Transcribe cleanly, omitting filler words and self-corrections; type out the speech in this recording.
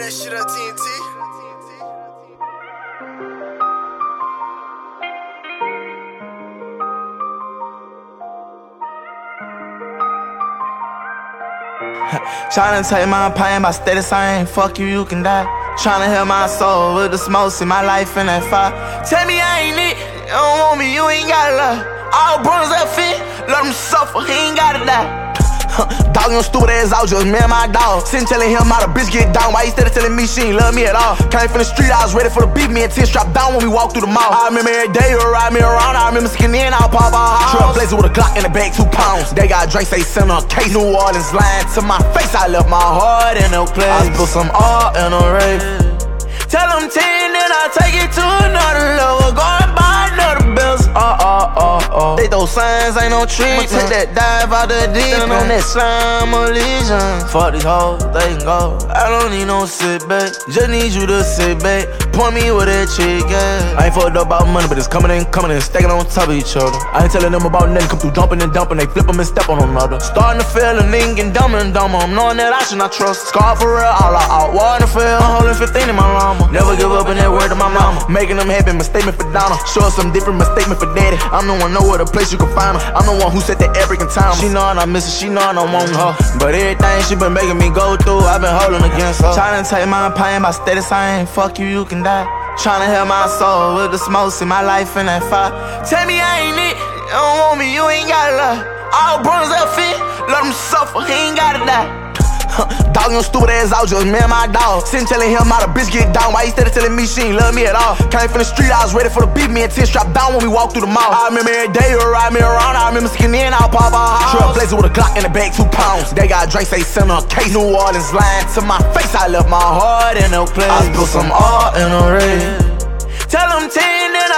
that shit on TNT. Tryna take my pain by steady saying, fuck you, you can die. Tryna heal my soul with the smoke, see my life in that fire. Tell me I ain't it, you don't want me, you ain't gotta lie. All brothers that fit, let him suffer, he ain't gotta die. Dog, you stupid ass out, just me and my dog. Sitting telling him how the bitch get down, why he steady telling me she ain't love me at all. Came from the street, I was ready for the beat, me and 10 strapped down when we walked through the mall. I remember every day you ride me around, I remember skinny and I'll pop out house. Trailblazer with a Glock in the bag, 2 pounds. They got drinks, they send on a case. New Orleans lying to my face, I left my heart in no place. I spilled some oil in a rave. Tell them 10, then I take it to another level. Go and buy another bills. They those signs, ain't no treatment. Take that dive out the deep end on that slime legion. Fuck these hoes, they can go. I don't need no sit back, just need you to sit back. Point me with that chick at. I ain't fucked up about money, but it's coming in, stacking on top of each other. I ain't telling them about nothing, come through jumping and dumping. They flip them and step on another. Starting to feel a nigga getting dumber and dumber. I'm knowing that I should not trust. Scar for real, all out, water fill. I'm holding 15 in my llama. Never give up in that word to my mama. Making them happy, misstatement for Donna. Show us some different misstatement for daddy. I'm the one know where the place you can find her. I'm the one who set the every time. She know I miss her, she know I don't want her. But everything she been making me go through, I been holding against her. Tryna take my pain by steady saying, fuck you, you can die. Tryna heal my soul with the smoke, see my life in that fire. Tell me I ain't it, you don't want me, you ain't gotta lie. All brothers that fit, let him suffer, he ain't gotta die. Dog, you stupid ass out, just me and my dog. Sitting telling him how the bitch get down, why he steady telling me she ain't love me at all. Came from the street, I was ready for the beat, me and 10 strapped down when we walked through the mall. I remember every day you ride me around, I remember skinny and I'll pop out house. Trailblazer with a Glock in the bag, 2 pounds. They got drinks, they send on a case. New Orleans lying to my face, I left my heart in no place. I spilled some oil in a rave. Tell them 10, then